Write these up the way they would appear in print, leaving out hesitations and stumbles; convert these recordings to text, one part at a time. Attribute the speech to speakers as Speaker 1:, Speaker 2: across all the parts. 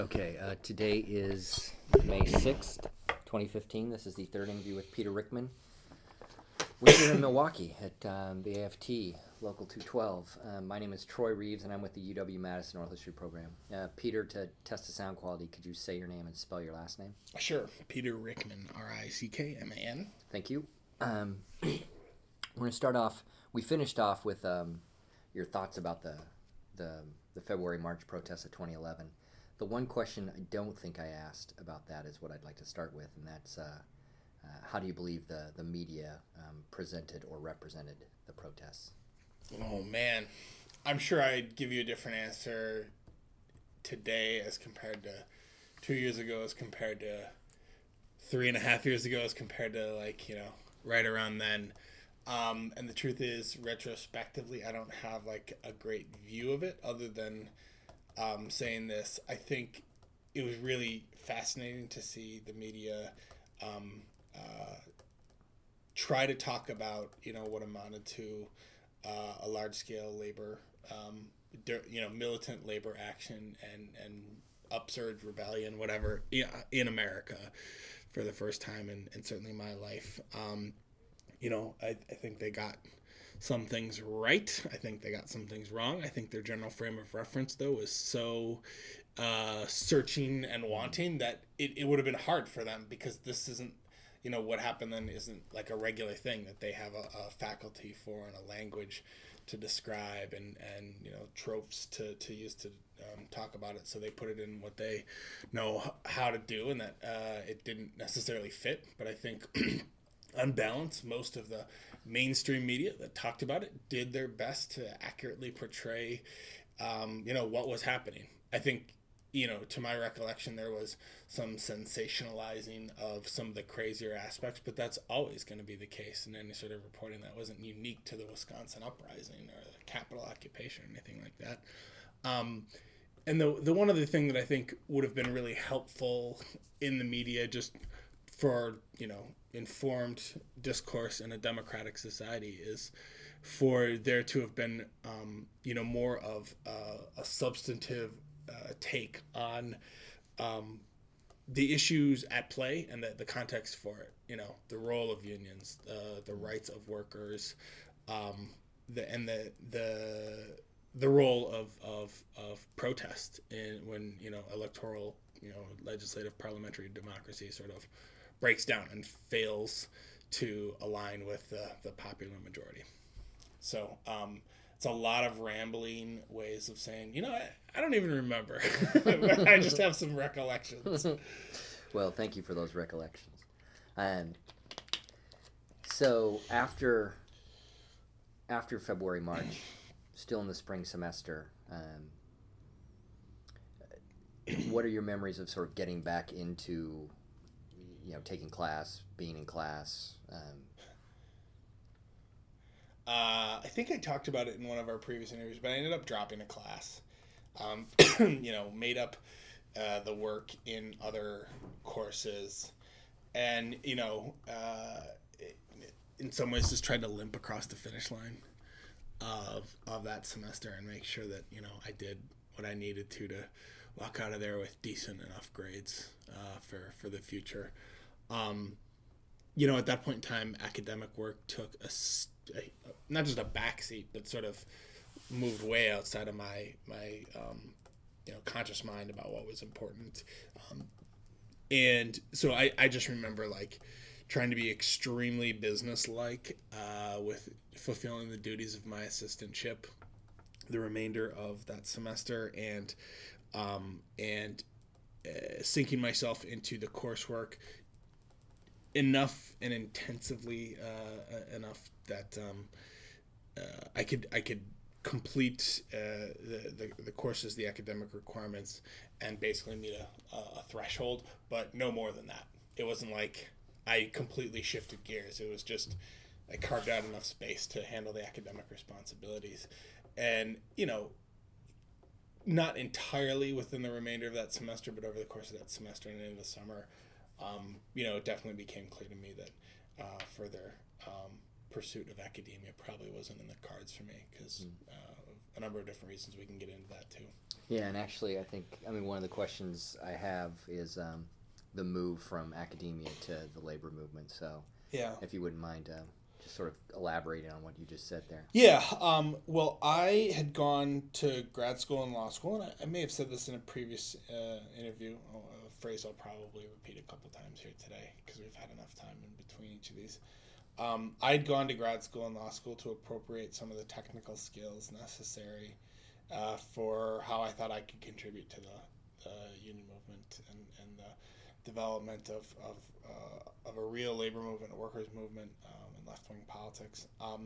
Speaker 1: Okay, today is May 6th, 2015. This is the third interview with Peter Rickman. We're here in Milwaukee at the AFT, Local 212. My name is Troy Reeves, and I'm with the UW-Madison Oral History Program. Peter, to test the sound quality, could you say your name and spell your last name?
Speaker 2: Sure. Peter Rickman, Rickman.
Speaker 1: Thank you. We're going to start off, we finished off with your thoughts about the February-March protests of 2011. The one question I don't think I asked about that is what I'd like to start with, and that's how do you believe the media presented or represented the protests?
Speaker 2: Oh, man. I'm sure I'd give you a different answer today as compared to 2 years ago, as compared to 3.5 years ago, as compared to, right around then. And the truth is, retrospectively, I don't have, a great view of it other than saying this. I think it was really fascinating to see the media try to talk about, what amounted to a large-scale labor, militant labor action and upsurge rebellion, whatever, in America for the first time and certainly my life. I think they got some things right. I think they got some things wrong. I think their general frame of reference, though, was so searching and wanting that it would have been hard for them, because this isn't, what happened then isn't like a regular thing that they have a faculty for and a language to describe and tropes to use to talk about it. So they put it in what they know how to do, and that it didn't necessarily fit. But I think on balance, most of the mainstream media that talked about it did their best to accurately portray, what was happening. I think, to my recollection, there was some sensationalizing of some of the crazier aspects, but that's always going to be the case in any sort of reporting that wasn't unique to the Wisconsin uprising or the Capitol occupation or anything like that. And the one other thing that I think would have been really helpful in the media, just for, informed discourse in a democratic society, is for there to have been, more of a substantive take on the issues at play and the context for it. The role of unions, the rights of workers, the role of protest when electoral, legislative parliamentary democracy sort of breaks down and fails to align with the popular majority. So it's a lot of rambling ways of saying, I don't even remember. I just have some recollections.
Speaker 1: Well, thank you for those recollections. So after February, March, still in the spring semester, what are your memories of sort of getting back into, taking class, being in class?
Speaker 2: I think I talked about it in one of our previous interviews, but I ended up dropping a class. Made up the work in other courses, and in some ways just tried to limp across the finish line of that semester and make sure that I did what I needed to walk out of there with decent enough grades for the future. At that point in time, academic work took not just a backseat, but sort of moved way outside of my conscious mind about what was important. And so I just remember trying to be extremely businesslike with fulfilling the duties of my assistantship the remainder of that semester, and sinking myself into the coursework enough and intensively enough that I could complete the courses, the academic requirements, and basically meet a threshold, but no more than that. It wasn't like I completely shifted gears. It was just I carved out enough space to handle the academic responsibilities, and not entirely within the remainder of that semester, but over the course of that semester and into the summer, it definitely became clear to me that further pursuit of academia probably wasn't in the cards for me because a number of different reasons. We can get into that too.
Speaker 1: Yeah, and actually, one of the questions I have is the move from academia to the labor movement. So,
Speaker 2: Yeah.
Speaker 1: if you wouldn't mind just sort of elaborating on what you just said there.
Speaker 2: Yeah. Well, I had gone to grad school and law school, and I may have said this in a previous interview, a phrase I'll probably repeat a couple times here today because we've had enough time in between each of these. I'd gone to grad school and law school to appropriate some of the technical skills necessary for how I thought I could contribute to the union movement and the development of a real labor movement, a workers' movement, and left-wing politics.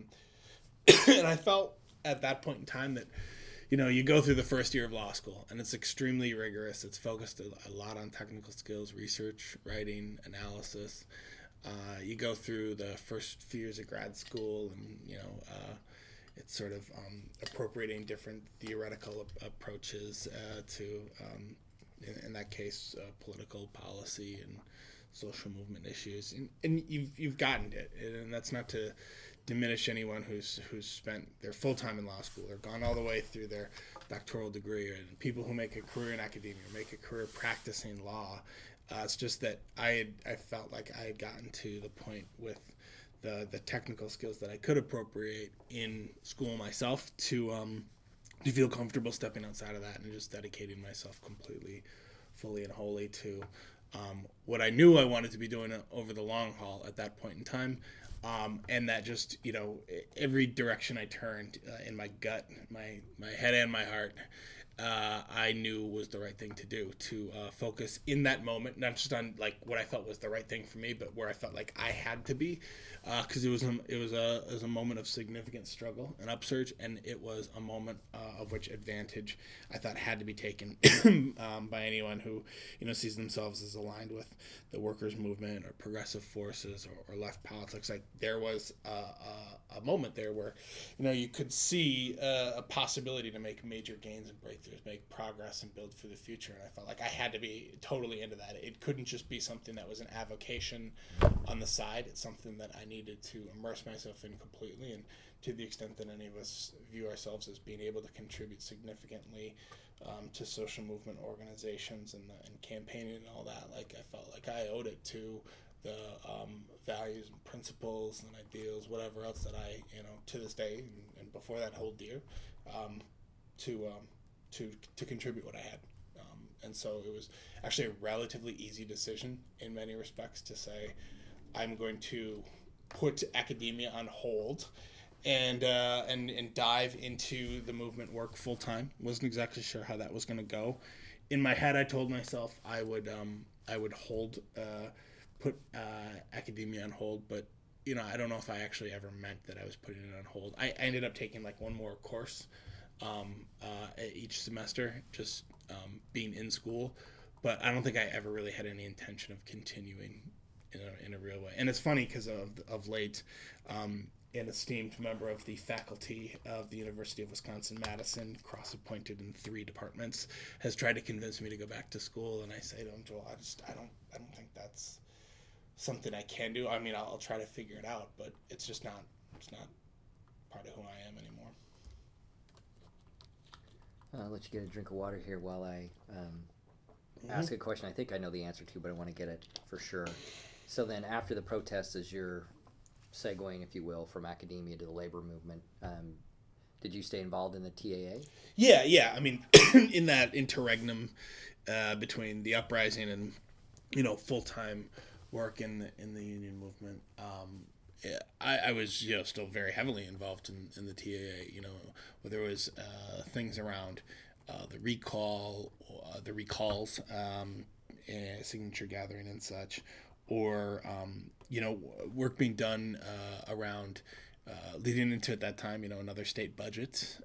Speaker 2: And I felt at that point in time that, you go through the first year of law school, and it's extremely rigorous. It's focused a lot on technical skills, research, writing, analysis. You go through the first few years of grad school, and it's sort of appropriating different theoretical approaches to, in that case, political policy and social movement issues, and you've gotten it, and that's not to diminish anyone who's spent their full time in law school or gone all the way through their doctoral degree, or people who make a career in academia or make a career practicing law. It's just that I felt like I had gotten to the point with the technical skills that I could appropriate in school myself to feel comfortable stepping outside of that and just dedicating myself completely, fully and wholly to what I knew I wanted to be doing over the long haul at that point in time. And that just, every direction I turned in my gut, my head and my heart, I knew was the right thing to do, to focus in that moment, not just on like what I felt was the right thing for me, but where I felt like I had to be, because it was a moment of significant struggle and upsurge, and it was a moment of which advantage I thought had to be taken by anyone who sees themselves as aligned with the workers' movement or progressive forces or left politics. Like there was a moment there where you could see a possibility to make major gains and breakthroughs, make progress and build for the future, and I felt like I had to be totally into that. It couldn't just be something that was an avocation on the side. It's something that I needed to immerse myself in completely, and to the extent that any of us view ourselves as being able to contribute significantly to social movement organizations and campaigning and all that, like I felt like I owed it to the values and principles and ideals, whatever else that I, to this day and before that hold dear, to contribute what I had. And so it was actually a relatively easy decision in many respects to say, I'm going to put academia on hold and dive into the movement work full time. Wasn't exactly sure how that was going to go. In my head, I told myself I would put academia on hold, but I don't know if I actually ever meant that I was putting it on hold. I ended up taking like one more course each semester, just being in school, but I don't think I ever really had any intention of continuing in a real way. And it's funny because of late, an esteemed member of the faculty of the University of Wisconsin-Madison, cross-appointed in 3 departments, has tried to convince me to go back to school, and I say to him, Joel, I don't think that's something I can do. I mean, I'll try to figure it out, but it's not part of who I am anymore.
Speaker 1: I'll let you get a drink of water here while I ask a question I think I know the answer to, but I want to get it for sure. So then after the protests, as you're segueing, if you will, from academia to the labor movement, did you stay involved in the TAA?
Speaker 2: Yeah. I mean, in that interregnum between the uprising and, full-time work in the union movement, I was still very heavily involved in the TAA. Whether it was things around the recalls, signature gathering and such, or work being done around leading into at that time another state budget,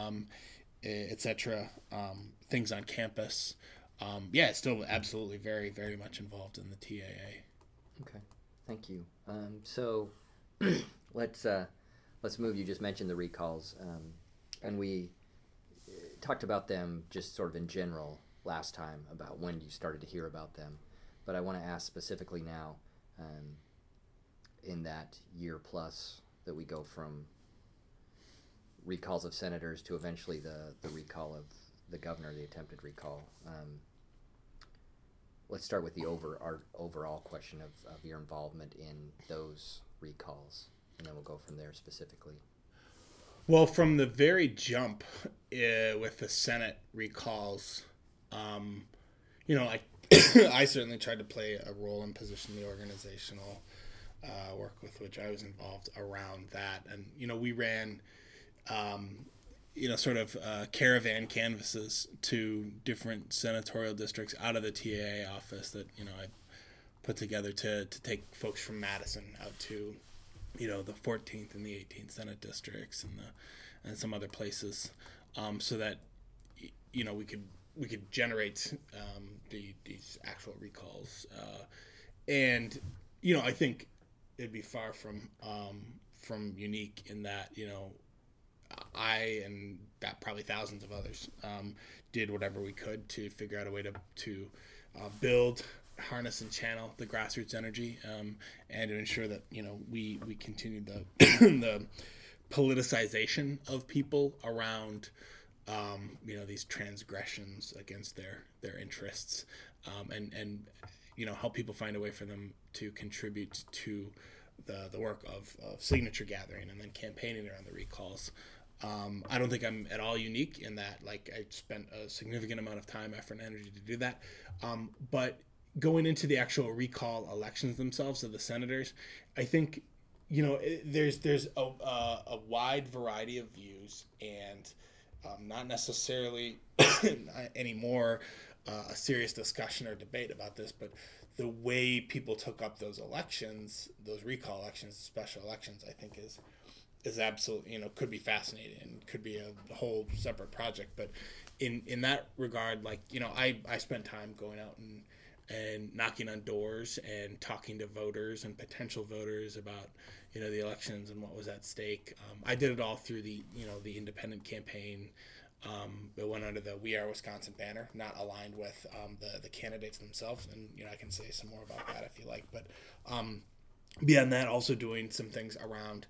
Speaker 2: etc. Things on campus. Still absolutely very, very much involved in the TAA.
Speaker 1: Okay, thank you. So let's move. You just mentioned the recalls, and we talked about them just sort of in general last time about when you started to hear about them. But I want to ask specifically now, in that year plus that we go from recalls of senators to eventually the recall of the governor, the attempted recall. Let's start with the overall question of your involvement in those recalls, and then we'll go from there specifically.
Speaker 2: Well, from the very jump with the Senate recalls, I I certainly tried to play a role and position the organizational work with which I was involved around that. And, we ran, sort of caravan canvases to different senatorial districts out of the TAA office that, I put together to take folks from Madison out to, the 14th and the 18th Senate districts and some other places, so that, we could generate these actual recalls. And, I think it'd be far from unique in that, I and that probably thousands of others did whatever we could to figure out a way to build, harness, and channel the grassroots energy, and to ensure that we continue the the politicization of people around these transgressions against their interests, and help people find a way for them to contribute to the work of signature gathering and then campaigning around the recalls. I don't think I'm at all unique in that. Like, I spent a significant amount of time, effort, and energy to do that. But going into the actual recall elections themselves of the senators, I think, there's a wide variety of views, and not necessarily anymore a serious discussion or debate about this, but the way people took up those elections, those recall elections, special elections, I think is absolutely, could be fascinating and could be a whole separate project. But in that regard, like, I spent time going out and knocking on doors and talking to voters and potential voters about, the elections and what was at stake. I did it all through the independent campaign. It went under the We Are Wisconsin banner, not aligned with the candidates themselves. And, I can say some more about that if you like. But beyond that, also doing some things around,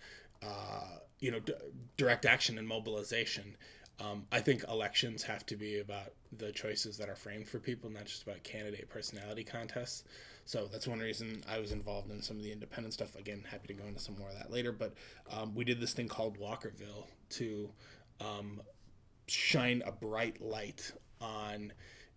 Speaker 2: direct action and mobilization. I think elections have to be about the choices that are framed for people, not just about candidate personality contests. So that's one reason I was involved in some of the independent stuff. Again, happy to go into some more of that later. But we did this thing called Walkerville to shine a bright light on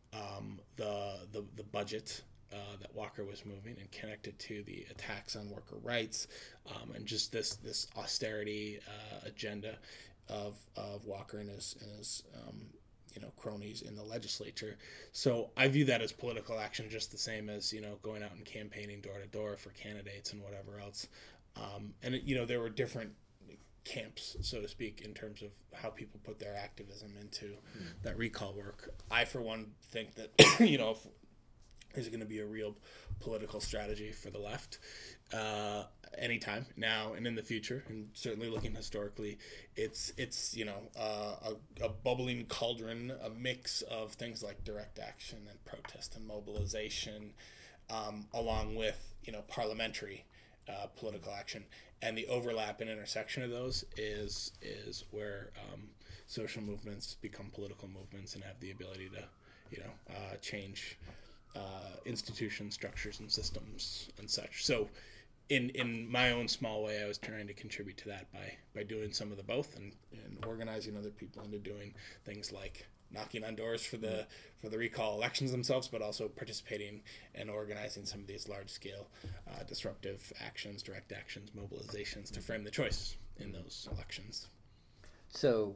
Speaker 2: the budget that Walker was moving and connect it to the attacks on worker rights, and just this austerity agenda of Walker and his cronies in the legislature. So I view that as political action, just the same as going out and campaigning door to door for candidates and whatever else. And there were different camps, so to speak, in terms of how people put their activism into that recall work. I, for one, think that if there's going to be a real political strategy for the left anytime now and in the future, and certainly looking historically, it's a bubbling cauldron, a mix of things like direct action and protest and mobilization, along with parliamentary political action. And the overlap and intersection of those is where social movements become political movements and have the ability to change institutions, structures, and systems and such. So in my own small way, I was trying to contribute to that by doing some of the both and organizing other people into doing things like knocking on doors for the recall elections themselves, but also participating and organizing some of these large-scale disruptive actions, direct actions, mobilizations to frame the choice in those elections.
Speaker 1: So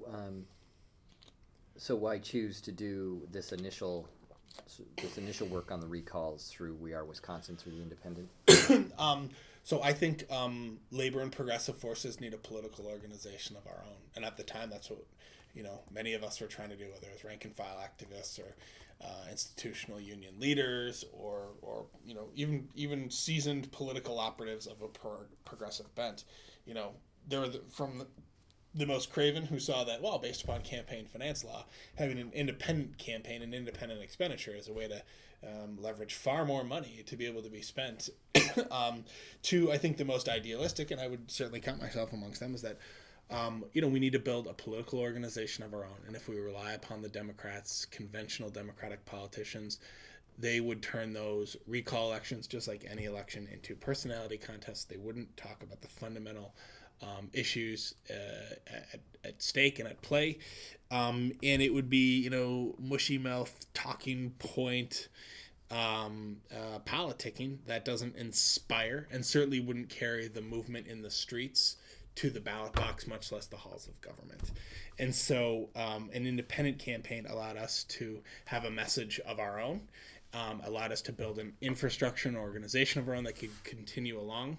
Speaker 1: why choose to do this initial work on the recalls through We Are Wisconsin, through the Independent?
Speaker 2: So I think labor and progressive forces need a political organization of our own. And at the time, that's what many of us were trying to do, whether it was rank and file activists or institutional union leaders or even seasoned political operatives of a progressive bent. There were from the most craven who saw that, well, based upon campaign finance law, having an independent campaign and independent expenditure is a way to leverage far more money to be able to be spent. To, I think, the most idealistic, and I would certainly count myself amongst them, is that we need to build a political organization of our own. And if we rely upon the Democrats, conventional Democratic politicians, they would turn those recall elections, just like any election, into personality contests. They wouldn't talk about the fundamental issues at stake and at play. And it would be, mushy mouth, talking point, politicking that doesn't inspire and certainly wouldn't carry the movement in the streets to the ballot box, much less the halls of government. And so an independent campaign allowed us to have a message of our own, allowed us to build an infrastructure and organization of our own that could continue along.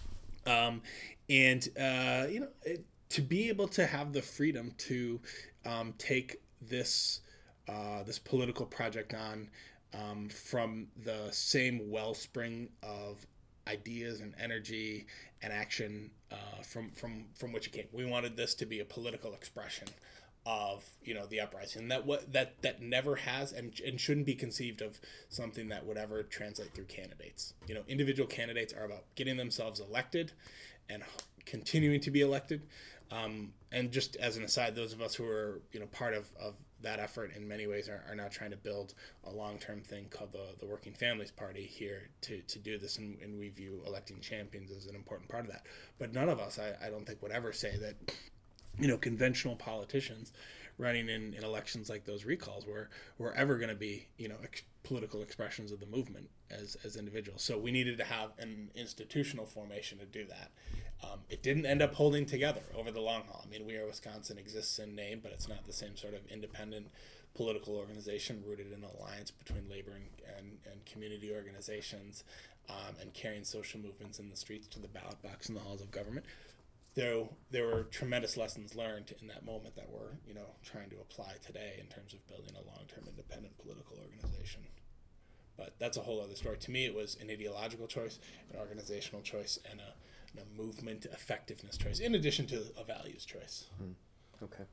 Speaker 2: To be able to have the freedom to take this political project on from the same wellspring of ideas and energy and action from which it came. We wanted this to be a political expression of the uprising that never has and shouldn't be conceived of something that would ever translate through candidates. Individual candidates are about getting themselves elected and continuing to be elected. And just as an aside, those of us who are part of that effort in many ways are now trying to build a long-term thing called the Working Families Party here to do this, and we view electing champions as an important part of that. But none of us, I don't think, would ever say that conventional politicians running in elections like those recalls were ever going to be political expressions of the movement as individuals. So we needed to have an institutional formation to do that. It didn't end up holding together over the long haul. I mean, We Are Wisconsin exists in name, but it's not the same sort of independent political organization rooted in an alliance between labor and community organizations, and carrying social movements in the streets to the ballot box in the halls of government. There were tremendous lessons learned in that moment that we're trying to apply today in terms of building a long-term independent political organization. But that's a whole other story. To me, it was an ideological choice, an organizational choice, and a movement effectiveness choice, in addition to a values choice.
Speaker 1: Okay.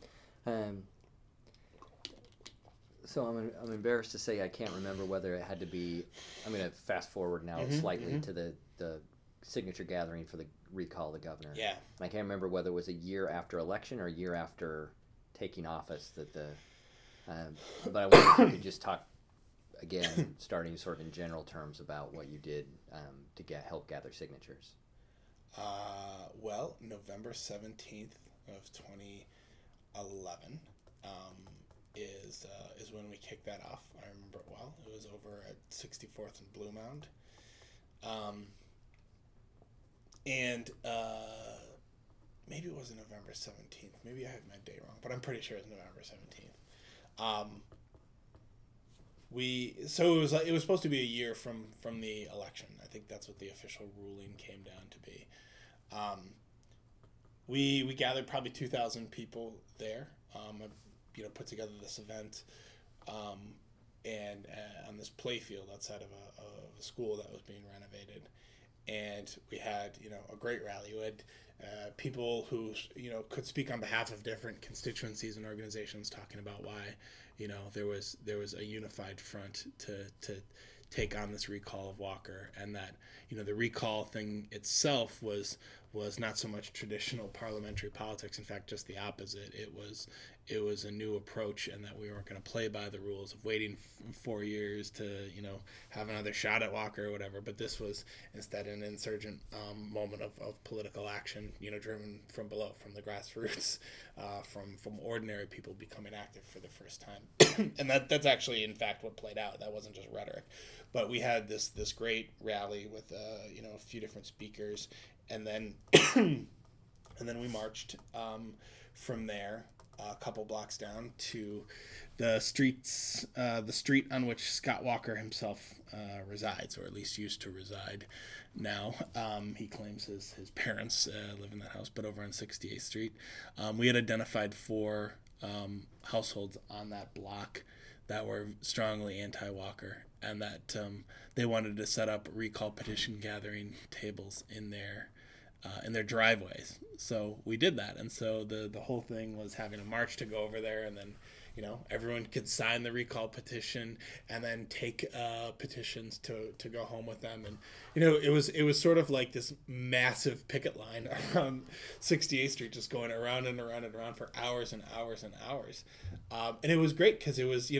Speaker 1: So I'm embarrassed to say I can't remember whether it had to be. I'm going to fast forward now slightly to the signature gathering for the recall of the governor.
Speaker 2: Yeah.
Speaker 1: And I can't remember whether it was a year after election or a year after taking office that but I wonder if you could just talk again, starting sort of in general terms about what you did to help gather signatures.
Speaker 2: Well, November 17th of 2011 is when we kicked that off. I remember it well. It was over at 64th and Blue Mound. And maybe it wasn't November 17th. Maybe I had my day wrong, but I'm pretty sure it was November 17th. It was supposed to be a year from the election. I think that's what the official ruling came down to be. We gathered probably 2,000 people there. Put together this event, and on this play field outside of a school that was being renovated, and we had a great rally. We had people who could speak on behalf of different constituencies and organizations, talking about why there was a unified front to take on this recall of Walker, and that the recall thing itself was not so much traditional parliamentary politics. In fact, just the opposite. It was a new approach, and that we weren't going to play by the rules of waiting 4 years to have another shot at Walker or whatever. But this was instead an insurgent moment of political action, driven from below, from the grassroots, from ordinary people becoming active for the first time. And that's actually in fact what played out. That wasn't just rhetoric. But we had this great rally with a few different speakers, and then we marched from there a couple blocks down to the street on which Scott Walker himself resides, or at least used to reside. Now he claims his parents live in that house, but over on 68th Street. We had identified 4 households on that block that were strongly anti-Walker, and that they wanted to set up recall petition gathering tables in their driveways. So we did that, and so the whole thing was having a march to go over there, and then everyone could sign the recall petition and then take petitions to go home with them. And it was sort of like this massive picket line around 68th Street, just going around and around and around for hours and hours and hours. And it was great because it was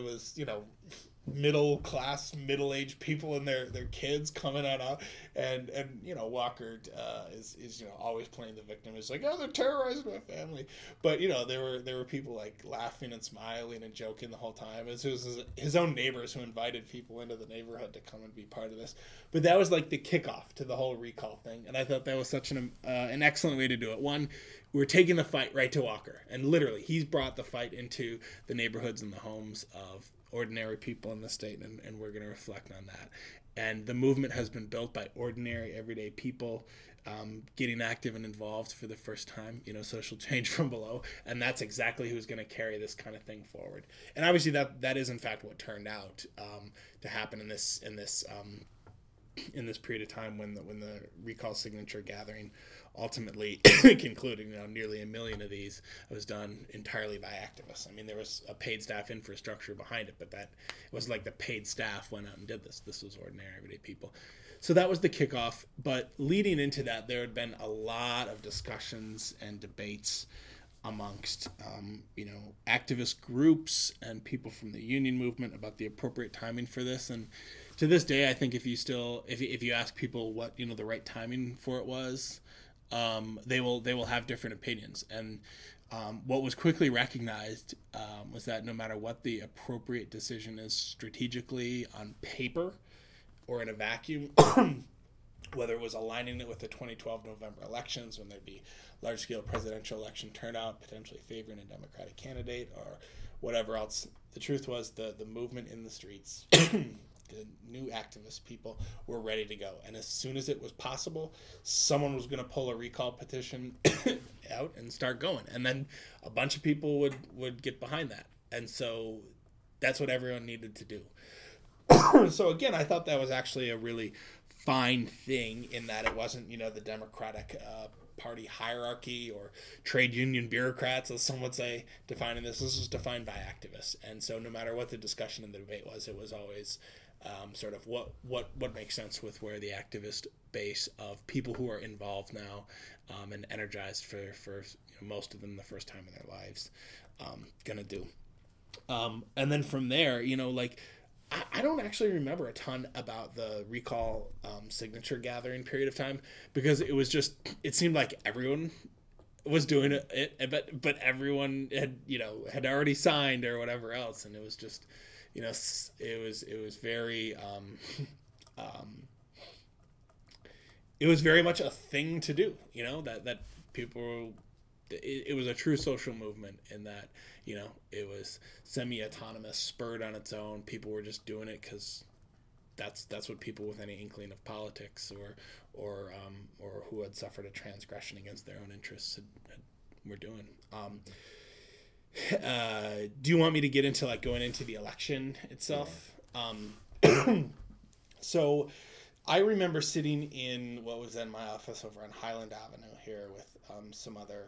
Speaker 2: middle class, middle-aged people and their kids coming out, and Walker is always playing the victim. It's like, oh, they're terrorizing my family, but there were people like laughing and smiling and joking the whole time. It was his own neighbors who invited people into the neighborhood to come and be part of this. But that was like the kickoff to the whole recall thing, and I thought that was such an excellent way to do it. One, we're taking the fight right to Walker, and literally he's brought the fight into the neighborhoods and the homes of ordinary people in the state, and we're going to reflect on that. And the movement has been built by ordinary, everyday people getting active and involved for the first time, social change from below. And that's exactly who's going to carry this kind of thing forward. And obviously that is in fact what turned out to happen in this period of time when the recall signature gathering ultimately concluded. Nearly 1 million of these was done entirely by activists. I mean, there was a paid staff infrastructure behind it, but that was like the paid staff went out and did this. This was ordinary, everyday people. So that was the kickoff. But leading into that, there had been a lot of discussions and debates amongst activist groups and people from the union movement about the appropriate timing for this. And to this day, I think if you ask people what the right timing for it was, they will have different opinions. And what was quickly recognized was that no matter what the appropriate decision is strategically on paper or in a vacuum, whether it was aligning it with the 2012 November elections when there'd be large-scale presidential election turnout, potentially favoring a Democratic candidate or whatever else, the truth was the movement in the streets, the new activist people were ready to go. And as soon as it was possible, someone was going to pull a recall petition out and start going. And then a bunch of people would get behind that. And so that's what everyone needed to do. So again, I thought that was actually a really fine thing in that it wasn't, the Democratic Party hierarchy or trade union bureaucrats, as some would say, defining this. This was defined by activists. And so no matter what the discussion and the debate was, it was always sort of what makes sense with where the activist base of people who are involved now and energized for most of them the first time in their lives gonna do. And then from there, I don't actually remember a ton about the recall signature gathering period of time, because it seemed like everyone was doing it, but everyone had already signed or whatever else, and it was just it was very it was very much a thing to do, that people, it was a true social movement in that, it was semi-autonomous, spurred on its own. People were just doing it because that's what people with any inkling of politics or who had suffered a transgression against their own interests were doing. Do you want me to get into going into the election itself? Yeah. So I remember sitting in what was then my office over on Highland Avenue here with some other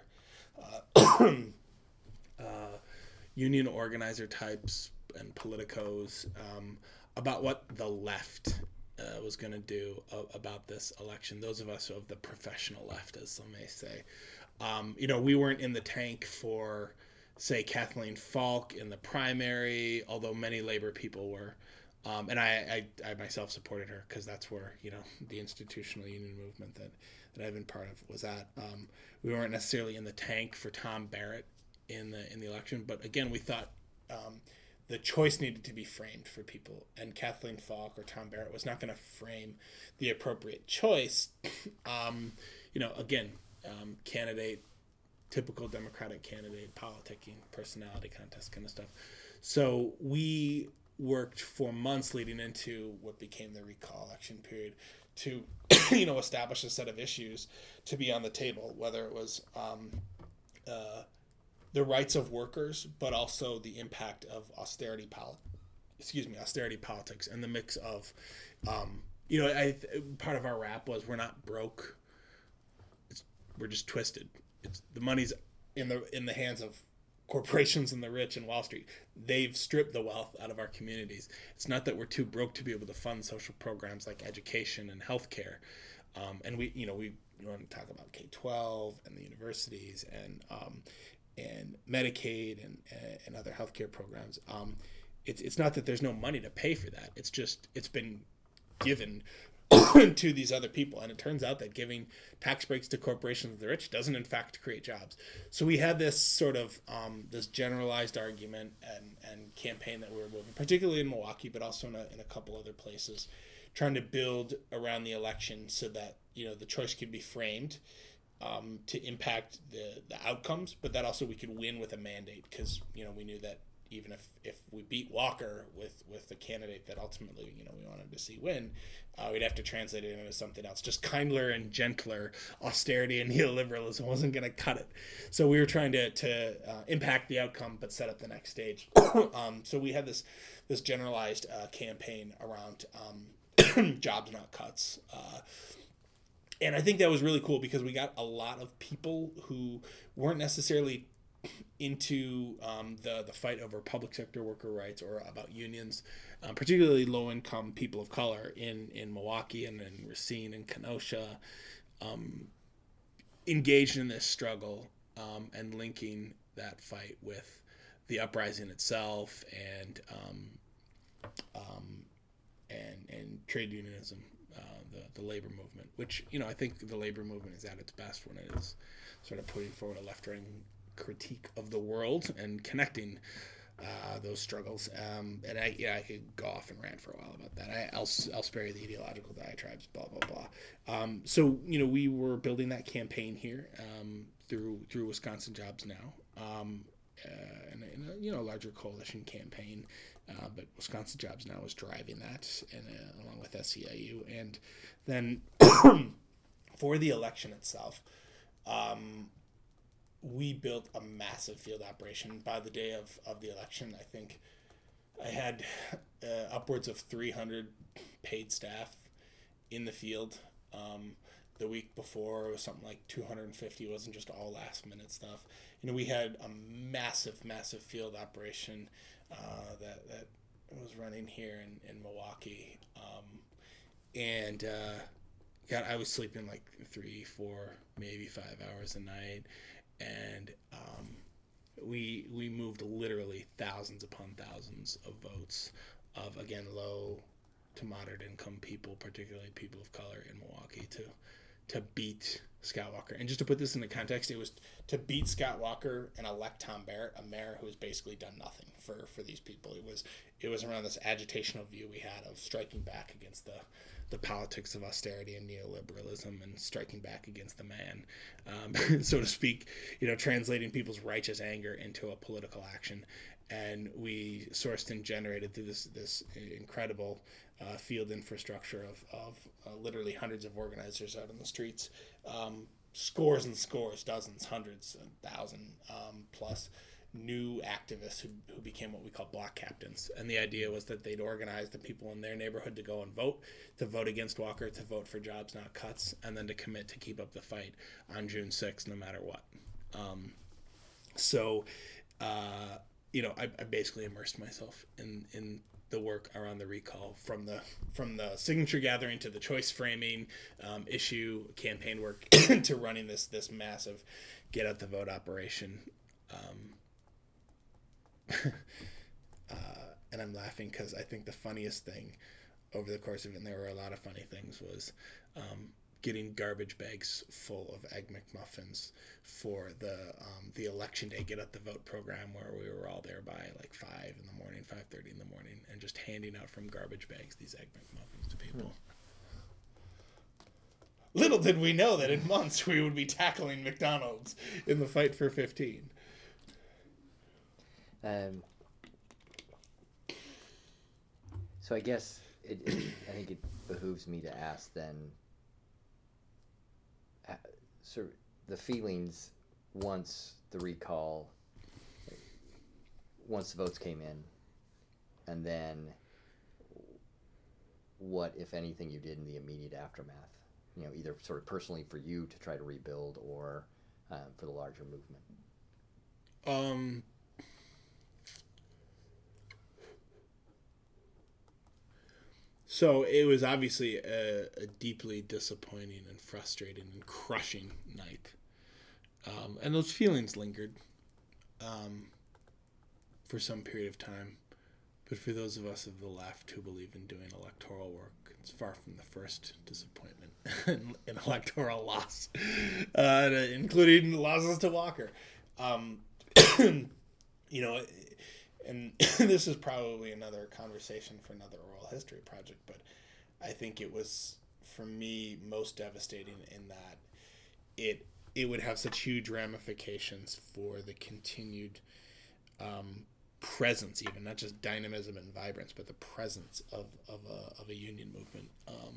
Speaker 2: union organizer types and politicos about what the left was going to do about this election. Those of us of the professional left, as some may say. We weren't in the tank for, say, Kathleen Falk in the primary, although many labor people were. And I myself supported her because that's where, the institutional union movement that I've been part of was at. We weren't necessarily in the tank for Tom Barrett in the election, but again, we thought the choice needed to be framed for people, and Kathleen Falk or Tom Barrett was not going to frame the appropriate choice. Candidate, typical Democratic candidate, politicking, personality contest kind of stuff. So we worked for months leading into what became the recall election period to, establish a set of issues to be on the table, whether it was the rights of workers, but also the impact of austerity politics and the mix of, part of our rap was we're not broke, we're just twisted. The money's in the hands of corporations and the rich and Wall Street. They've stripped the wealth out of our communities. It's not that we're too broke to be able to fund social programs like education and healthcare. And we want to talk about K-12 and the universities and Medicaid and other healthcare programs. It's not that there's no money to pay for that. It's just it's been given to these other people, and it turns out that giving tax breaks to corporations and the rich doesn't in fact create jobs. So we had this sort of this generalized argument and campaign that we were moving, particularly in Milwaukee, but also in a couple other places, trying to build around the election so that the choice could be framed to impact the outcomes, but that also we could win with a mandate, because we knew that even if we beat Walker with the candidate that ultimately we wanted to see win, we'd have to translate it into something else. Just kindler and gentler austerity and neoliberalism wasn't going to cut it. So we were trying to impact the outcome, but set up the next stage. So we had this generalized campaign around jobs not cuts. And I think that was really cool because we got a lot of people who weren't necessarily into the fight over public sector worker rights or about unions, particularly low-income people of color in Milwaukee and in Racine and Kenosha, engaged in this struggle and linking that fight with the uprising itself and trade unionism, the labor movement, which I think the labor movement is at its best when it is sort of putting forward a left-wing critique of the world and connecting those struggles. And I could go off and rant for a while about that. I'll spare you the ideological diatribes, blah blah blah. So we were building that campaign here through Wisconsin Jobs Now, and a larger coalition campaign. But Wisconsin Jobs Now is driving that, and along with SEIU, and then for the election itself. We built a massive field operation. By the day of the election, I think I had upwards of 300 paid staff in the field. The week before, it was something like 250. It wasn't just all last-minute stuff. We had a massive field operation that was running here in Milwaukee. I was sleeping like 3, 4, maybe 5 hours a night. And we moved literally thousands upon thousands of votes of, again, low to moderate income people, particularly people of color in Milwaukee, to beat Scott Walker. And just to put this into context, it was to beat Scott Walker and elect Tom Barrett, a mayor who has basically done nothing for these people. It was around this agitational view we had of striking back against the politics of austerity and neoliberalism and striking back against the man, so to speak, translating people's righteous anger into a political action. And we sourced and generated through this incredible field infrastructure of literally hundreds of organizers out on the streets, scores and scores, dozens, hundreds, 1,000 plus new activists who became what we call block captains. And the idea was that they'd organize the people in their neighborhood to go and to vote against Walker, to vote for jobs not cuts, and then to commit to keep up the fight on June 6th no matter what. I basically immersed myself in the work around the recall, from the signature gathering to the choice framing, issue campaign work to running this massive get out the vote operation. And I'm laughing because I think the funniest thing over the course of it, and there were a lot of funny things, was getting garbage bags full of Egg McMuffins for the election day get out the vote program, where we were all there by like 5 in the morning, 5:30 in the morning, and just handing out from garbage bags these Egg McMuffins to people. Little did we know that in months we would be tackling McDonald's in the fight for 15.
Speaker 1: So I guess I think it behooves me to ask then, sort of the feelings once the votes came in, and then what, if anything, you did in the immediate aftermath, either sort of personally for you to try to rebuild or for the larger movement.
Speaker 2: So it was obviously a deeply disappointing and frustrating and crushing night. And those feelings lingered for some period of time. But for those of us of the left who believe in doing electoral work, it's far from the first disappointment in electoral loss, including losses to Walker. You know, and this is probably another conversation for another oral history project, but I think it was, for me, most devastating in that it would have such huge ramifications for the continued presence, even not just dynamism and vibrance, but the presence of a union movement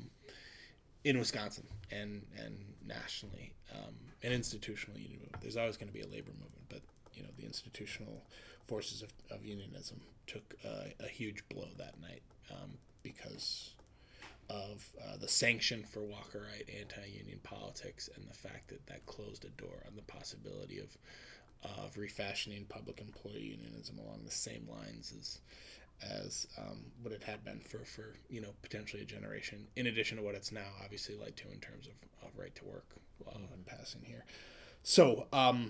Speaker 2: in Wisconsin and nationally, an institutional union movement. There's always going to be a labor movement, but the institutional forces of unionism took a huge blow that night because of the sanction for Walkerite anti-union politics and the fact that closed a door on the possibility of refashioning public employee unionism along the same lines as what it had been for potentially a generation, in addition to what it's now obviously led to in terms of right to work and passing here. So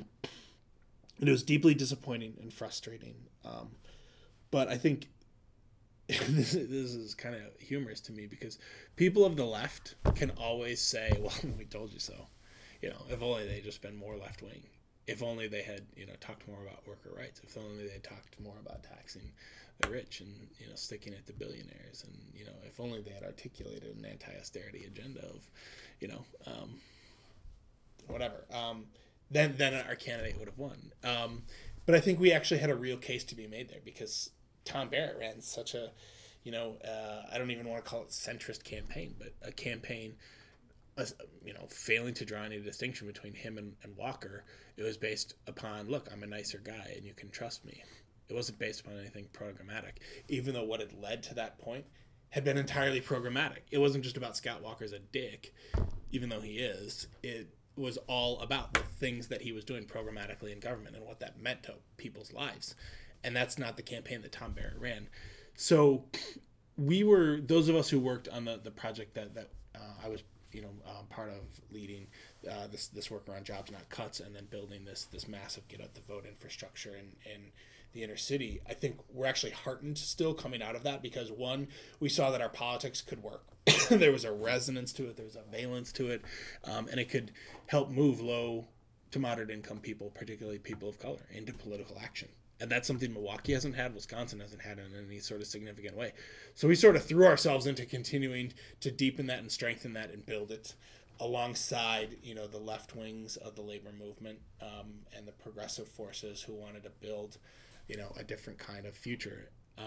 Speaker 2: it was deeply disappointing and frustrating. But I think this is kind of humorous to me because people of the left can always say, well, we told you so. If only they'd just been more left-wing. If only they had, talked more about worker rights. If only they talked more about taxing the rich and, sticking it to billionaires. And, if only they had articulated an anti-austerity agenda of, whatever. Then our candidate would have won. But I think we actually had a real case to be made there because Tom Barrett ran such a, I don't even want to call it centrist campaign, but a campaign, failing to draw any distinction between him and Walker. It was based upon, look, I'm a nicer guy and you can trust me. It wasn't based upon anything programmatic, even though what had led to that point had been entirely programmatic. It wasn't just about Scott Walker's a dick, even though he is. It was all about the things that he was doing programmatically in government and what that meant to people's lives. And that's not the campaign that Tom Barrett ran. So we were, those of us who worked on the project that I was part of leading this work around jobs not cuts and then building this massive get out the vote infrastructure in the inner city, I think we're actually heartened still coming out of that because one, we saw that our politics could work. There was a resonance to it, there was a valence to it, and it could help move low to moderate income people, particularly people of color, into political action. And that's something Milwaukee hasn't had, Wisconsin hasn't had in any sort of significant way. So we sort of threw ourselves into continuing to deepen that and strengthen that and build it alongside, the left wings of the labor movement and the progressive forces who wanted to build, a different kind of future.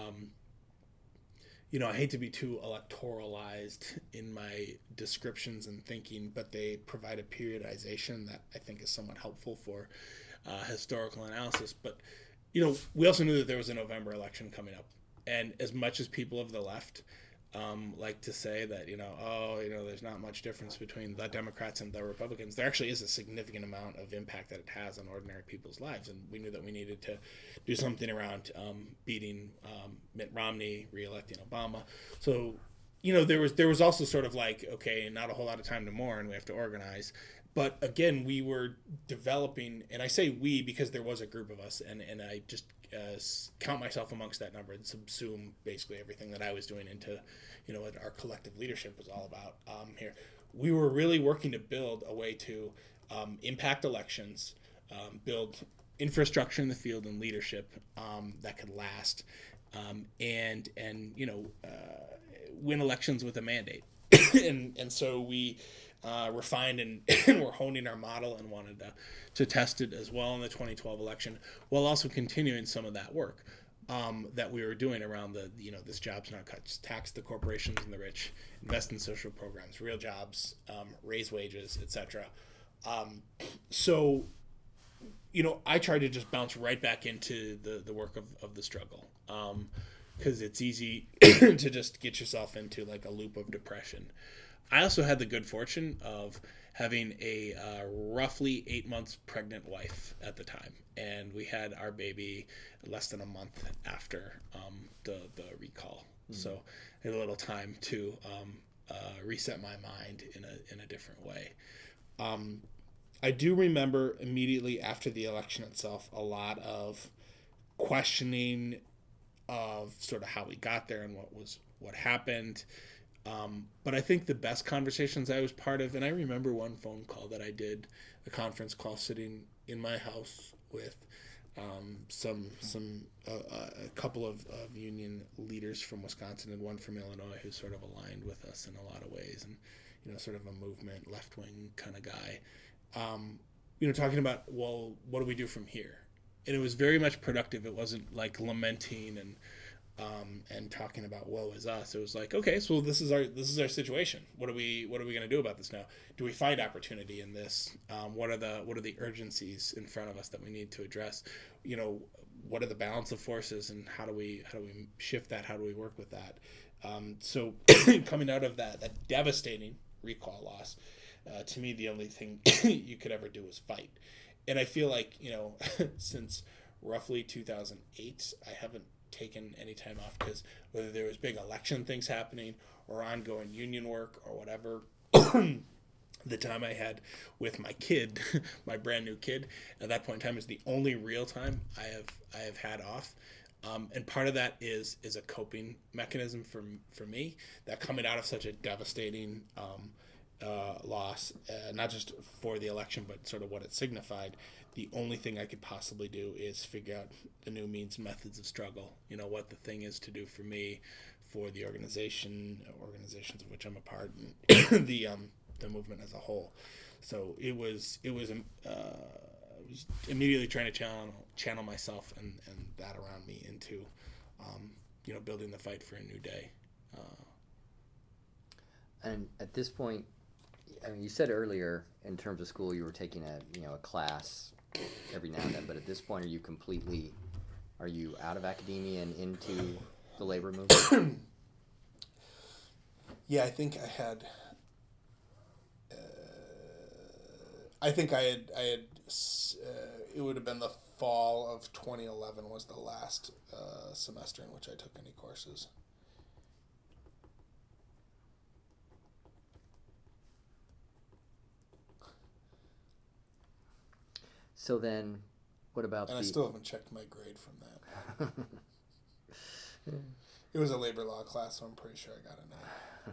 Speaker 2: I hate to be too electoralized in my descriptions and thinking, but they provide a periodization that I think is somewhat helpful for historical analysis. But we also knew that there was a November election coming up. And as much as people of the left like to say that, there's not much difference between the Democrats and the Republicans, there actually is a significant amount of impact that it has on ordinary people's lives. And we knew that we needed to do something around beating Mitt Romney, re-electing Obama. So, there was also sort of like, okay, not a whole lot of time to mourn, we have to organize. But again, we were developing, and I say we because there was a group of us, and I just count myself amongst that number and subsume basically everything that I was doing into, what our collective leadership was all about here. We were really working to build a way to impact elections, build infrastructure in the field and leadership that could last, and win elections with a mandate. and so we refined and we're honing our model and wanted to test it as well in the 2012 election, while also continuing some of that work that we were doing around this jobs not cuts, tax the corporations and the rich, invest in social programs, real jobs, raise wages, etc. So I tried to just bounce right back into the work of the struggle because it's easy to just get yourself into like a loop of depression. I also had the good fortune of having a roughly 8 months pregnant wife at the time, and we had our baby less than a month after the recall. So I had a little time to reset my mind in a different way. I do remember immediately after the election itself a lot of questioning of sort of how we got there and what happened. But I think the best conversations I was part of, and I remember one phone call that I did, a conference call sitting in my house with a couple of union leaders from Wisconsin and one from Illinois who sort of aligned with us in a lot of ways, and sort of a movement left wing kind of guy. Talking about, well, what do we do from here? And it was very much productive. It wasn't like lamenting and talking about woe is us. It was like, okay, so this is our situation. What are we going to do about this now? Do we find opportunity in this? What are the urgencies in front of us that we need to address? What are the balance of forces, and how do we shift that? How do we work with that? So coming out of that devastating recall loss, to me, the only thing you could ever do was fight. And I feel like, since roughly 2008, I haven't taken any time off, because whether there was big election things happening or ongoing union work or whatever, the time I had with my kid, my brand new kid, at that point in time is the only real time I have had off. And part of that is a coping mechanism for me, that coming out of such a devastating loss, not just for the election, but sort of what it signified. The only thing I could possibly do is figure out the new means and methods of struggle. What the thing is to do for me, for the organizations of which I'm a part, and the movement as a whole. So it was immediately trying to channel myself and that around me into building the fight for a new day.
Speaker 1: And at this point, I mean, you said earlier in terms of school you were taking a class every now and then, but at this point are you out of academia and into the labor movement?
Speaker 2: Yeah, I think I had. It would have been the fall of 2011 was the last semester in which I took any courses.
Speaker 1: So then, what about
Speaker 2: I still haven't checked my grade from that. It was a labor law class, so I'm pretty sure I got an A.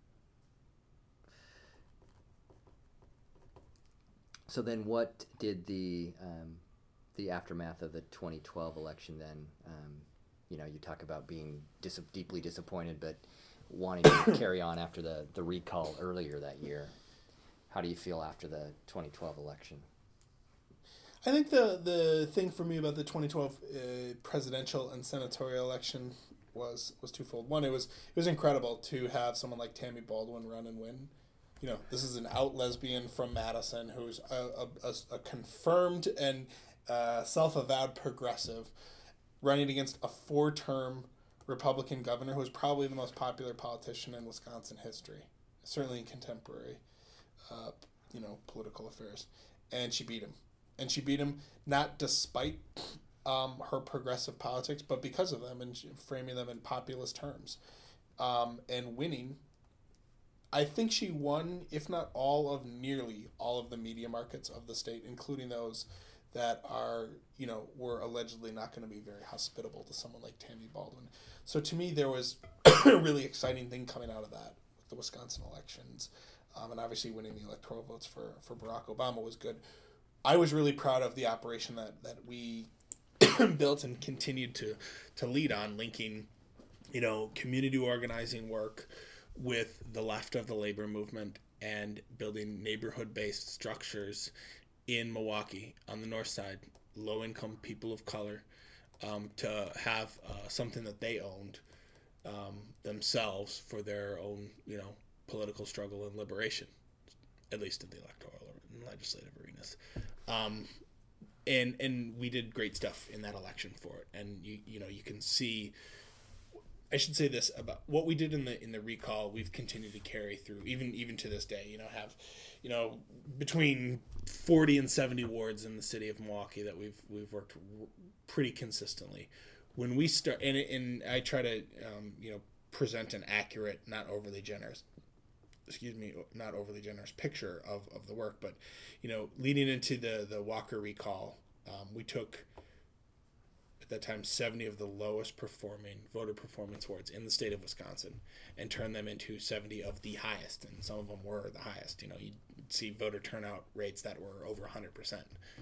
Speaker 1: So then, what did the aftermath of the 2012 election then? You talk about being deeply disappointed, but wanting to carry on after the recall earlier that year. How do you feel after the 2012 election?
Speaker 2: I think the thing for me about the 2012 presidential and senatorial election was twofold. One, it was incredible to have someone like Tammy Baldwin run and win. This is an out lesbian from Madison who's a confirmed and self-avowed progressive, running against a 4-term Republican governor who was probably the most popular politician in Wisconsin history, certainly in contemporary, political affairs. And she beat him. And she beat him not despite her progressive politics, but because of them and framing them in populist terms. And winning, I think she won, if not nearly all of the media markets of the state, including those that were allegedly not going to be very hospitable to someone like Tammy Baldwin. So to me, there was a really exciting thing coming out of that with the Wisconsin elections. And obviously winning the electoral votes for Barack Obama was good. I was really proud of the operation that we built and continued to lead on, linking, community organizing work with the left of the labor movement and building neighborhood-based structures in Milwaukee on the north side, low-income people of color, to have something that they owned themselves for their own, political struggle and liberation, at least in the electoral and legislative arenas. And we did great stuff in that election for it. And you can see, I should say this about what we did in the recall. We've continued to carry through even to this day. Have between 40 and 70 wards in the city of Milwaukee that we've worked pretty consistently. When we start, and I try to present an accurate, not overly generous picture of the work. But, leading into the Walker recall, we took, at that time, 70 of the lowest performing voter performance wards in the state of Wisconsin and turned them into 70 of the highest. And some of them were the highest. You'd see voter turnout rates that were over 100%.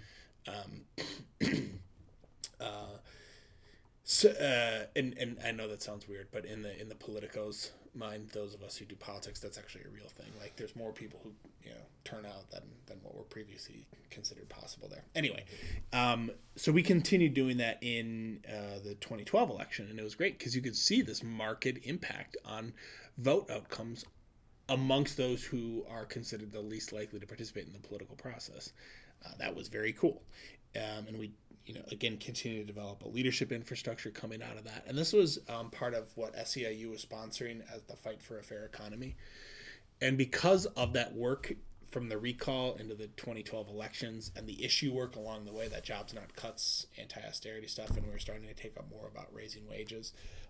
Speaker 2: And I know that sounds weird, but in the politicos mind, those of us who do politics, that's actually a real thing. Like, there's more people who turn out than what were previously considered possible there. Anyway, so we continued doing that in the 2012 election, and it was great because you could see this marked impact on vote outcomes amongst those who are considered the least likely to participate in the political process. That was very cool, and we again, continue to develop a leadership infrastructure coming out of that. And this was part of what SEIU was sponsoring as the Fight for a Fair Economy. And because of that work from the recall into the 2012 elections and the issue work along the way, that jobs not cuts, anti-austerity stuff, and we were starting to take up more about raising wages,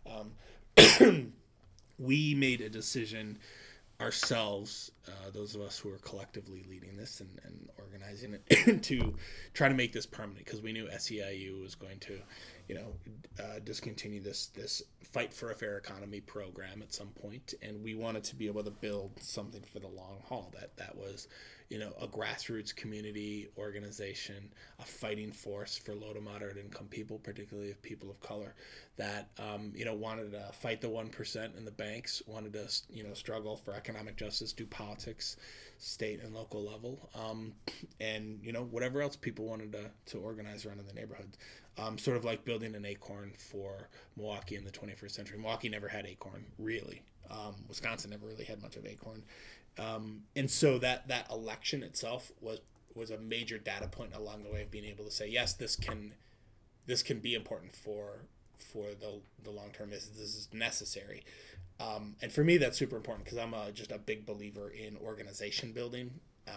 Speaker 2: we made a decision ourselves, those of us who are collectively leading this and organizing it, to try to make this permanent, because we knew SEIU was going to, discontinue this Fight for a Fair Economy program at some point, and we wanted to be able to build something for the long haul that was, a grassroots community organization, a fighting force for low to moderate income people, particularly people of color, that wanted to fight the 1% in the banks, wanted to struggle for economic justice, do politics, state and local level, and whatever else people wanted to organize around in the neighborhoods. Sort of like building an Acorn for Milwaukee in the 21st century. Milwaukee never had Acorn, really. Wisconsin never really had much of Acorn. And so that election itself was a major data point along the way of being able to say, yes, this can be important for the long term. This is necessary. And for me, that's super important because I'm just a big believer in organization building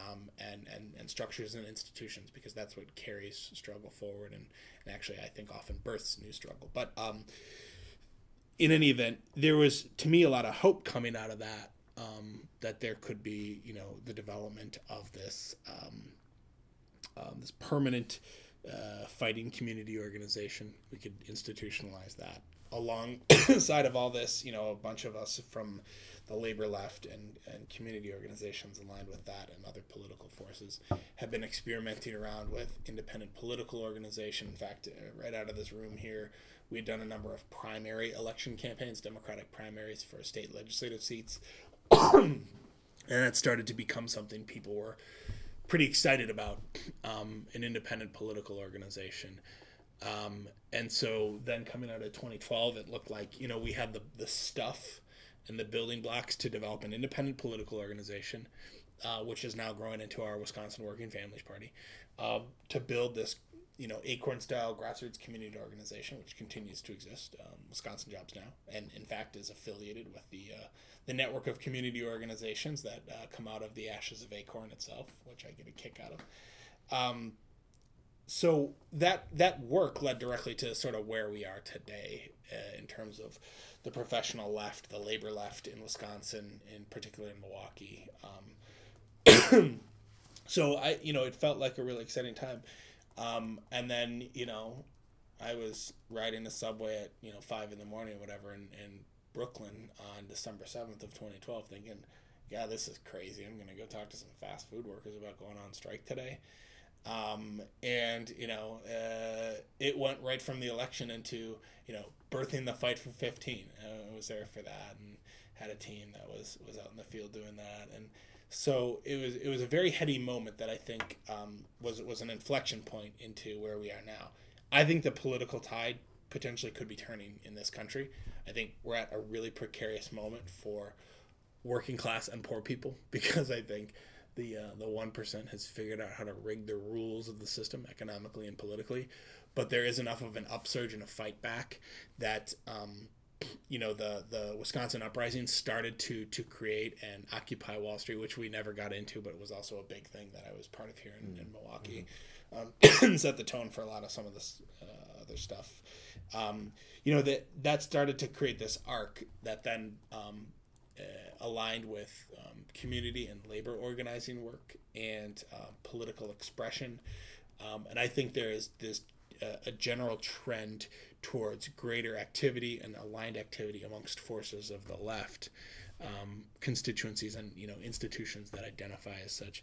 Speaker 2: and structures and institutions, because that's what carries struggle forward and actually, I think, often births new struggle. But in any event, there was, to me, a lot of hope coming out of that, that there could be, the development of this this permanent fighting community organization. We could institutionalize that. Alongside of all this, a bunch of us from the labor left and community organizations aligned with that and other political forces have been experimenting around with independent political organization. In fact, right out of this room here, we'd done a number of primary election campaigns, Democratic primaries for state legislative seats. And that started to become something people were pretty excited about, an independent political organization. And so then coming out of 2012, it looked like, we had the stuff and the building blocks to develop an independent political organization, which is now growing into our Wisconsin Working Families Party, to build this, Acorn-style grassroots community organization, which continues to exist, Wisconsin Jobs Now, and in fact is affiliated with the network of community organizations that come out of the ashes of Acorn itself, which I get a kick out of. So that work led directly to sort of where we are today in terms of the professional left, the labor left in Wisconsin, in particular in Milwaukee. So it felt like a really exciting time. And then, I was riding the subway at, 5 a.m. or whatever in Brooklyn on December 7th of 2012 thinking, yeah, this is crazy. I'm going to go talk to some fast food workers about going on strike today. And it went right from the election into, birthing the Fight for 15. I was there for that and had a team that was out in the field doing that. And so it was a very heady moment that I think was an inflection point into where we are now. I think the political tide potentially could be turning in this country. I think we're at a really precarious moment for working class and poor people, because I think the 1% has figured out how to rig the rules of the system economically and politically, but there is enough of an upsurge and a fight back that the Wisconsin uprising started to create and occupy Wall Street, which we never got into, but it was also a big thing that I was part of here in Milwaukee. Set the tone for a lot of some of this other stuff. That started to create this arc that then aligned with community and labor organizing work and political expression. And I think there is this a general trend towards greater activity and aligned activity amongst forces of the left, constituencies and institutions that identify as such,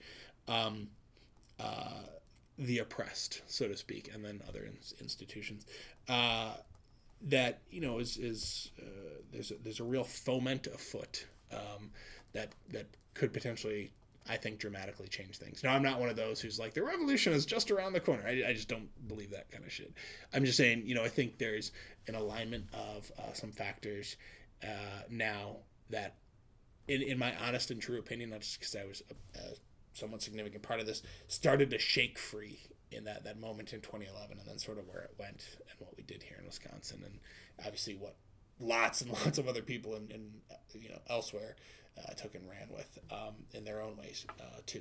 Speaker 2: the oppressed, so to speak, and then other institutions. That is there's a real foment afoot that could potentially, I think, dramatically change things. Now, I'm not one of those who's like, the revolution is just around the corner. I just don't believe that kind of shit. I'm just saying, I think there's an alignment of some factors now that, in my honest and true opinion, not just because I was a somewhat significant part of this, started to shake free in that moment in 2011, and then sort of where it went and what we did here in Wisconsin, and obviously what lots and lots of other people in elsewhere took and ran with in their own ways too.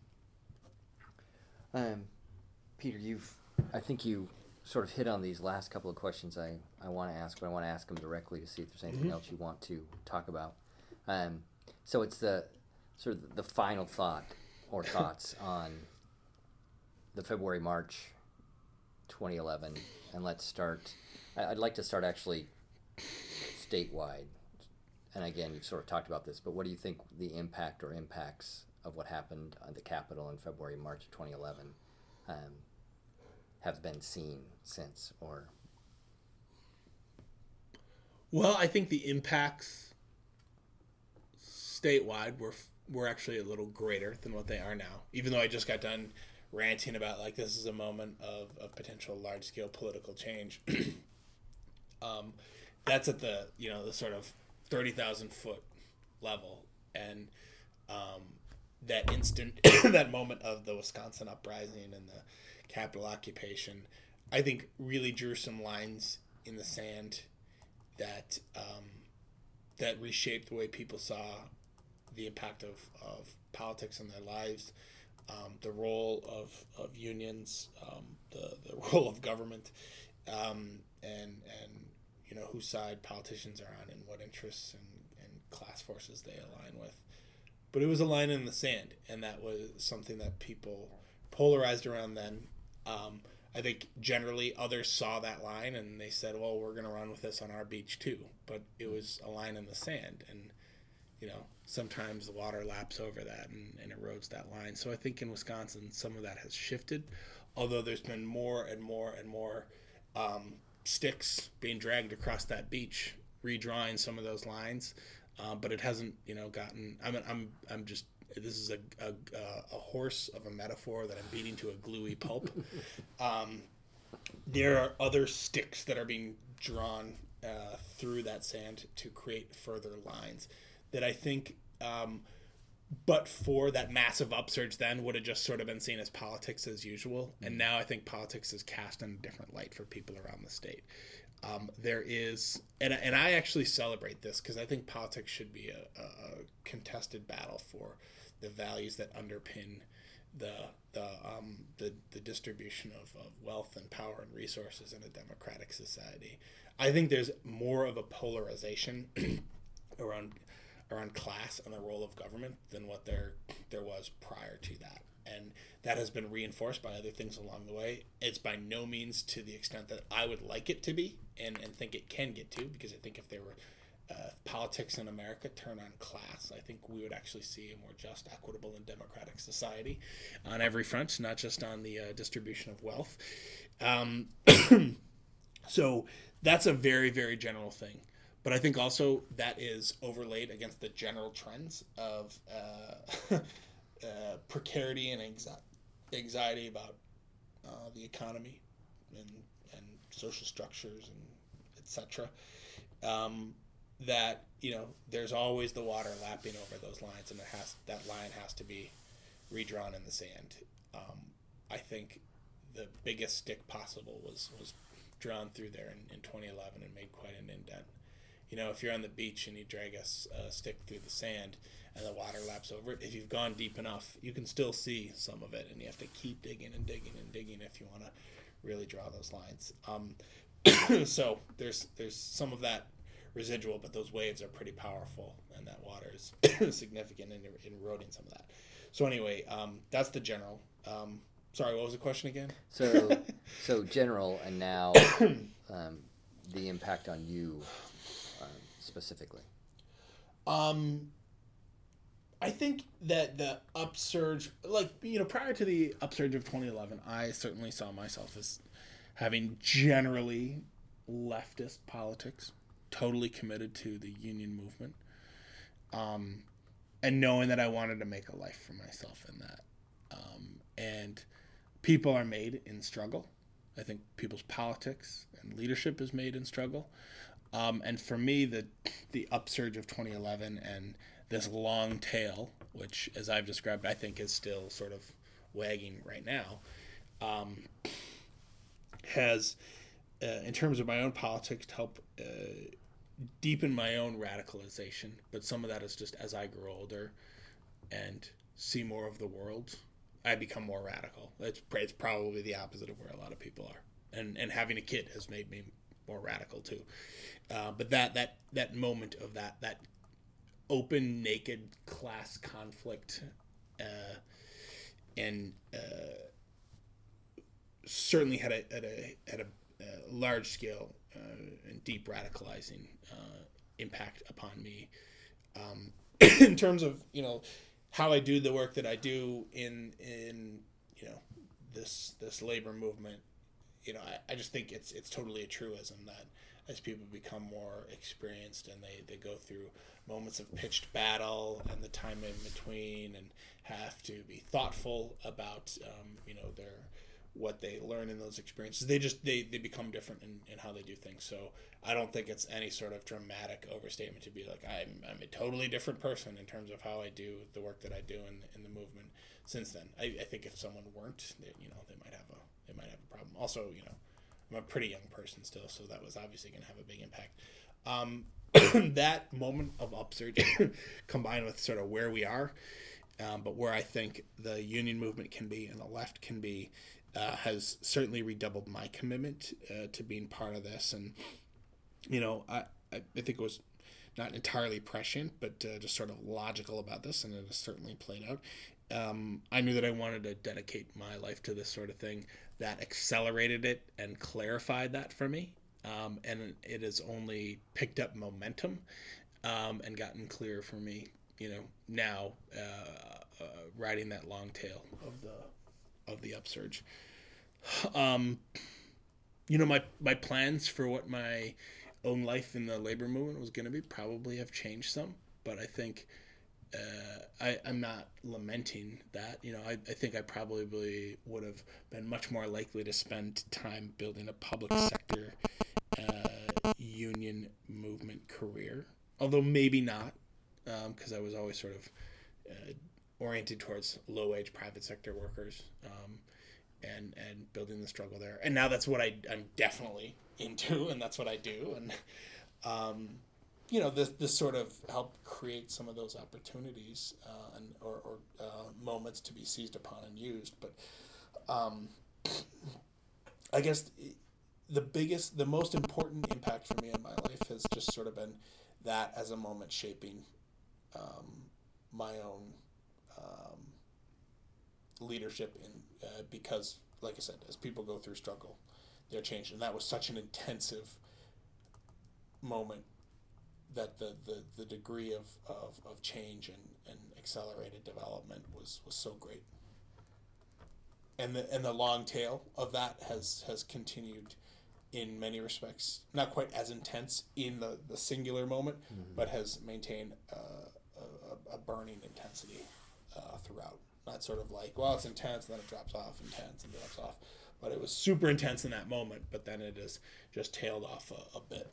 Speaker 1: Peter, I think you sort of hit on these last couple of questions I want to ask, but I want to ask them directly to see if there's anything else you want to talk about. So it's the sort of the final thought or thoughts on the February, March 2011, and let's start. I'd like to start actually statewide. And again, you've sort of talked about this, but what do you think the impact or impacts of what happened at the Capitol in February, March of 2011 have been seen since? Or
Speaker 2: well, I think the impacts statewide were actually a little greater than what they are now. Even though I just got done ranting about like this is a moment of potential large scale political change. That's at the the sort of 30,000 foot level, and that instant that moment of the Wisconsin uprising and the Capitol occupation, I think really drew some lines in the sand that that reshaped the way people saw the impact of politics in their lives, the role of unions, the role of government, and whose side politicians are on and what interests and class forces they align with. But it was a line in the sand, and that was something that people polarized around then. I think generally others saw that line and they said, well, we're going to run with this on our beach too. But it was a line in the sand, and sometimes the water laps over that and erodes that line. So I think in Wisconsin some of that has shifted, although there's been more and more and more sticks being dragged across that beach, redrawing some of those lines, but it hasn't gotten. I'm just, this is a horse of a metaphor that I'm beating to a gluey pulp. There are other sticks that are being drawn through that sand to create further lines that I think, but for that massive upsurge then would have just sort of been seen as politics as usual. And now I think politics is cast in a different light for people around the state. There is, and I actually celebrate this because I think politics should be a contested battle for the values that underpin the distribution of wealth and power and resources in a democratic society. I think there's more of a polarization around class and the role of government than what there was prior to that. And that has been reinforced by other things along the way. It's by no means to the extent that I would like it to be and think it can get to, because I think if there were politics in America turn on class, I think we would actually see a more just, equitable, and democratic society on every front, not just on the distribution of wealth. So that's a very, very general thing. But I think also that is overlaid against the general trends of precarity and anxiety about the economy and social structures and etc. That there's always the water lapping over those lines, and that line has to be redrawn in the sand. I think the biggest stick possible was drawn through there in 2011 and made quite an indent You know, if you're on the beach and you drag a stick through the sand and the water laps over it, if you've gone deep enough, you can still see some of it, and you have to keep digging and digging and digging if you want to really draw those lines. So there's some of that residual, but those waves are pretty powerful, and that water is significant in eroding some of that. So anyway, that's the general. Sorry, what was the question again?
Speaker 1: So general, and now the impact on you specifically.
Speaker 2: I think that the upsurge, like, you know, prior to the upsurge of 2011, I certainly saw myself as having generally leftist politics, totally committed to the union movement, and knowing that I wanted to make a life for myself in that. And people are made in struggle. I think people's politics and leadership is made in struggle. And for me, the upsurge of 2011 and this long tail, which, as I've described, I think is still sort of wagging right now, has, in terms of my own politics, helped deepen my own radicalization. But some of that is just as I grow older and see more of the world, I become more radical. It's probably the opposite of where a lot of people are. And having a kid has made me more radical too. But that moment of that open, naked class conflict, and certainly had a large scale and deep radicalizing impact upon me. In terms of, you know, how I do the work that I do in you know, this labor movement, you know, I just think it's totally a truism that as people become more experienced and they go through moments of pitched battle and the time in between and have to be thoughtful about you know, what they learn in those experiences, they become different in how they do things. So I don't think it's any sort of dramatic overstatement to be like I'm a totally different person in terms of how I do the work that I do in the movement since then. I think if someone weren't, you know, they might have a problem. Also, you know, I'm a pretty young person still, so that was obviously going to have a big impact. That moment of upsurge combined with sort of where we are, but where I think the union movement can be and the left can be, has certainly redoubled my commitment to being part of this. And, you know, I think it was not entirely prescient, but just sort of logical about this, and it has certainly played out. I knew that I wanted to dedicate my life to this sort of thing. That accelerated it and clarified that for me. And it has only picked up momentum and gotten clearer for me, you know, now riding that long tail of the upsurge. You know, my plans for what my own life in the labor movement was going to be probably have changed some, but I think I'm not lamenting that. You know, I think I probably would have been much more likely to spend time building a public sector union movement career, although maybe not, because I was always sort of oriented towards low-wage private sector workers, and building the struggle there. And now that's what I'm definitely into, and that's what I do. And you know, this sort of helped create some of those opportunities or moments to be seized upon and used. But I guess the most important impact for me in my life has just sort of been that as a moment shaping my own leadership because, like I said, as people go through struggle, they're changed. And that was such an intensive moment that the degree of change and accelerated development was so great. And the long tail of that has continued in many respects, not quite as intense in the singular moment, but has maintained a burning intensity throughout. Not sort of like, well, it's intense, and then it drops off, intense, and drops off. But it was super intense in that moment, but then it has just tailed off a bit.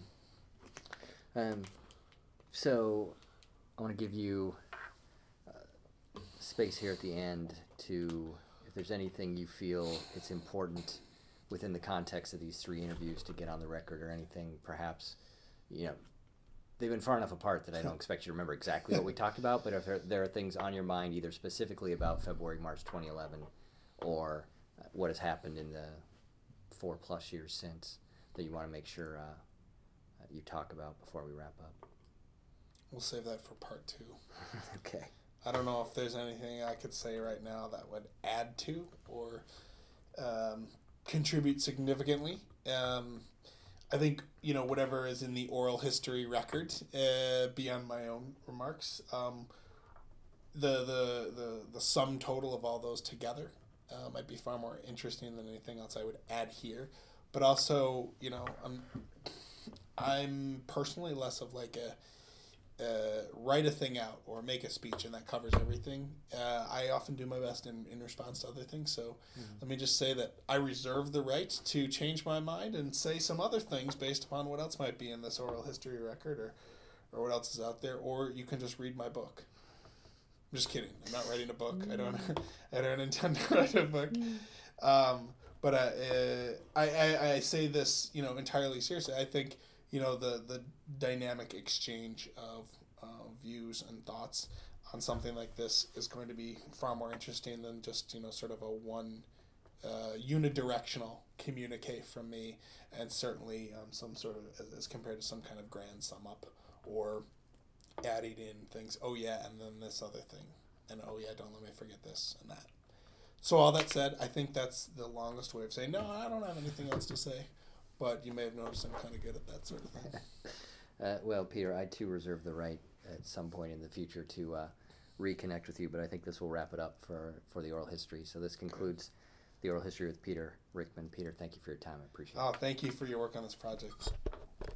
Speaker 1: So I want to give you space here at the end to, if there's anything you feel it's important within the context of these 3 interviews to get on the record, or anything perhaps, you know, they've been far enough apart that I don't expect you to remember exactly what we talked about. But if there are things on your mind, either specifically about February, March 2011, or what has happened in the 4+ years since, that you want to make sure you talk about before we wrap up.
Speaker 3: We'll save that for part 2.
Speaker 1: Okay.
Speaker 3: I don't know if there's anything I could say right now that would add to or contribute significantly. I think, whatever is in the oral history record, beyond my own remarks, the sum total of all those together might be far more interesting than anything else I would add here. But also, I'm personally less of like a write a thing out or make a speech and that covers everything. I often do my best in response to other things. So let me just say that I reserve the right to change my mind and say some other things based upon what else might be in this oral history record or what else is out there. Or you can just read my book. I'm just kidding. I'm not writing a book. I don't intend to write a book. But I say this, entirely seriously. I think, the dynamic exchange of views and thoughts on something like this is going to be far more interesting than just, sort of a one unidirectional communique from me, and certainly some sort of, as compared to some kind of grand sum up or adding in things, oh yeah, and then this other thing, and oh yeah, don't let me forget this and that. So all that said, I think that's the longest way of saying, no, I don't have anything else to say. But you may have noticed I'm kind of good at that sort of thing.
Speaker 1: Well, Peter, I too reserve the right at some point in the future to reconnect with you, but I think this will wrap it up for the oral history. So this concludes the oral history with Peter Rickman. Peter, thank you for your time. I appreciate it.
Speaker 3: Oh, thank you for your work on this project.